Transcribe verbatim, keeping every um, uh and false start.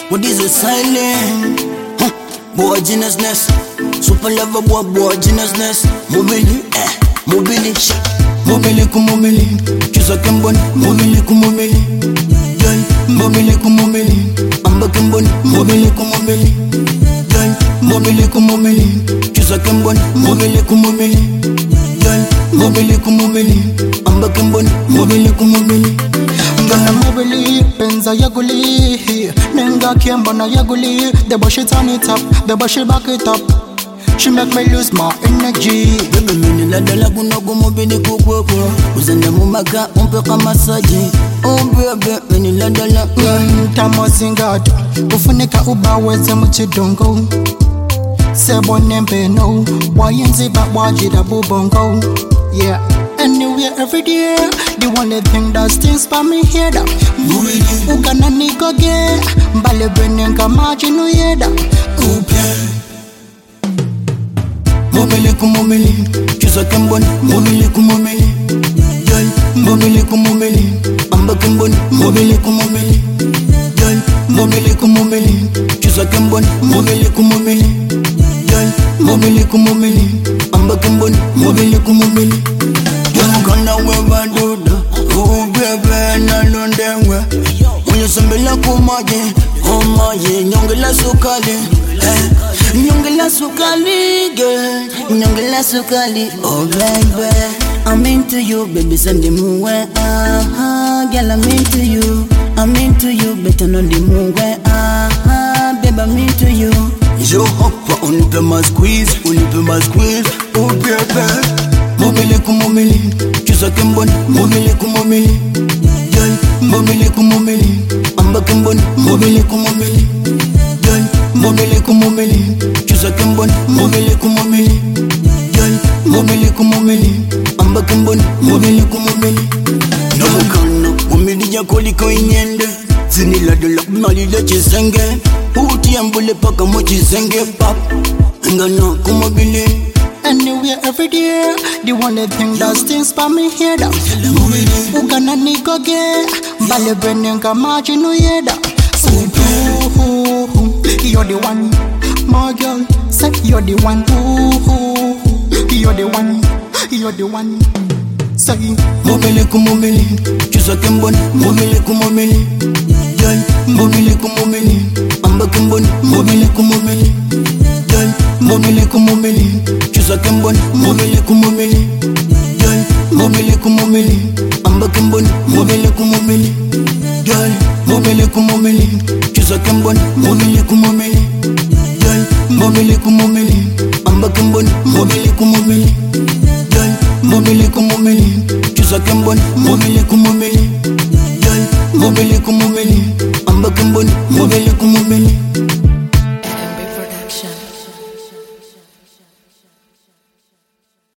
What is a silent? Huh? Boy geniusness. Super lover boy, boy geniusness. Mobili, eh, mobili, shit. Mobili ku mobili. Chusa kemboni, mobili ku mobili. Girl, mobili ku mobili. Amba kemboni, mobili ku mobili. Girl, mobili ku mobili. Chusa kemboni, mobili ku mobili. Girl, mobili ku mobili. Amba kemboni, mobili ku mobili. Ngana mobili, penza yaguli. Nenga kiamba na yaguli. The boy she turn it up, the boy she back it up. She make me lose my energy. Bebe mini la dala kuna kumobili kukwekwa. Uzende mumaka umpe kama saji. Oh bebe mini la dala mm, Tamo zingado ufunika ubaweze muchidongo. Sebo nembe no wayenzi ba wajida bubongo. Yeah, anywhere every day. The only thing that stings by me here da Ugana niko ge Mbale benenga maji no yeda Upe Mobili ku mobili. Chusa kemboni, mobili ku mobili. Girl, mobili ku mobili. Amba kemboni, mobili ku mobili. Girl, mobili ku mobili. Chusa kemboni, mobili ku mobili. Girl, mobili ku mobili. Amba kemboni, mobili ku mobili. Girl, gonna wewa duda. Oh baby, na londewe. Mwenye sembela kumaje. Oh maje, nyongela sukali. Eh, nyongela sukali, girl. Nyongela sukali. Oh baby, I'm into you, baby. Send the muwe. Ah, ah, girl, I'm into you. I'm into you, better know the muwe. Ah, ah, baby, I'm into you. Yo hoppa, unipe ma squeeze, unipe ma squeeze. Oh baby, mobili ku mobili. Chusa kemboni, mobili ku mobili. Girl, mobili ku mobili. Amba kemboni, mobili ku mobili. Girl, mobili ku mobili. Chusa kemboni, mobili ku mobili. Girl, mobili ku mobili. Amba kemboni, mobili ku mobili. No mukana, mobili ya koliko inyende. Zini la dola malila chisenge. Uti ambule paka mo chisenge pap. Ngana ku mobili. Anywhere every day. The only thing that stings by me here da Ugana niko ge Mbale benenga maji no yeda Ooh, you're the one, my girl. Say you're the one. Ooh, you're the one, you're the one. Say mobili ku mobili. Chusa kemboni, mobili ku mobili. Girl, mobili ku mobili. Amba kemboni, mobili ku mobili. Girl, mobili ku mobili. Chusa kemboni, mobili ku mobili. Girl, mobili ku mobili. Amba kemboni, mobili ku mobili. Girl, mobili ku mobili. Chusa kemboni, mobili ku mobili. Girl, mobili ku mobili. Amba kemboni, mobili ku mobili. Girl, mobili ku mobili. Chusa kemboni, mobili ku mobili. Girl, mobili ku mobili. Amba kemboni, mobili ku mobili.